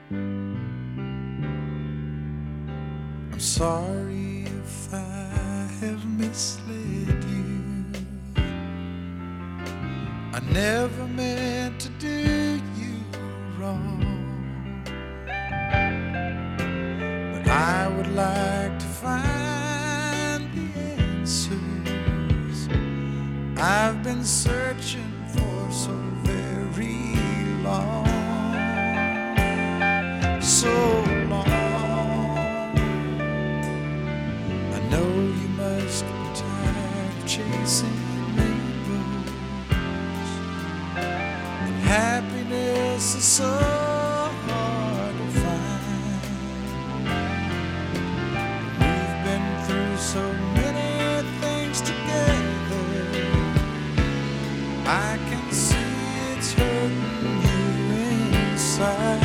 I'm sorry if I have misled you. I never meant to do you wrong, but I would like to find the answers I've been searching for so very long, so long. I know you must be tired of chasing rainbows, and happiness is so hard to find. We've been through so many things together, I can see it's hurting you inside.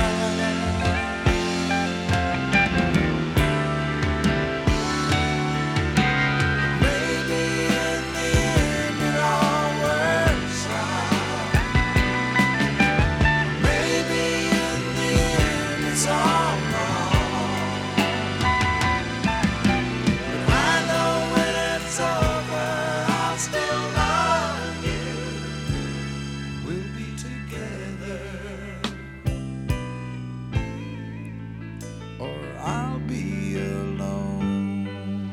I'll be alone.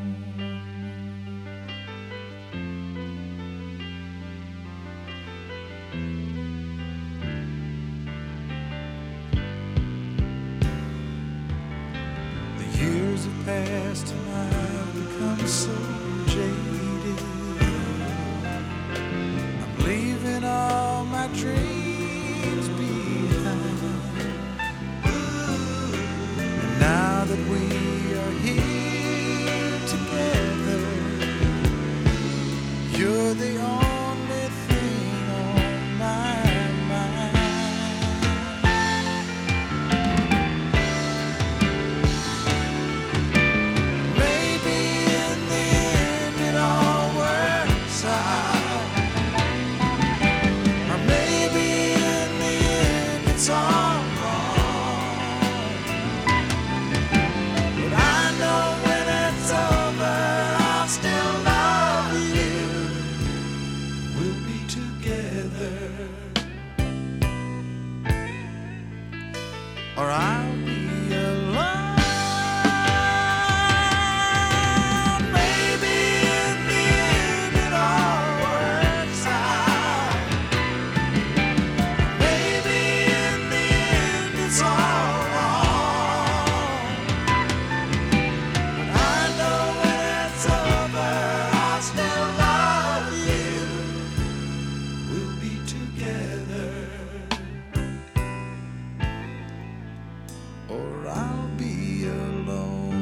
The years have passed and I've become so jaded. I'm leaving all my dreams behind. And now that we are here together, you're the only thing on my mind. Maybe in the end it all works out, or maybe in the end it's all wrong. But I know when it's over, I'll still love you. We'll be together, or I'll be alone. Maybe in the end it all works out. Maybe in the end it's all wrong. But I know when it's over, I'll still love you. We'll be together, or I'll be alone.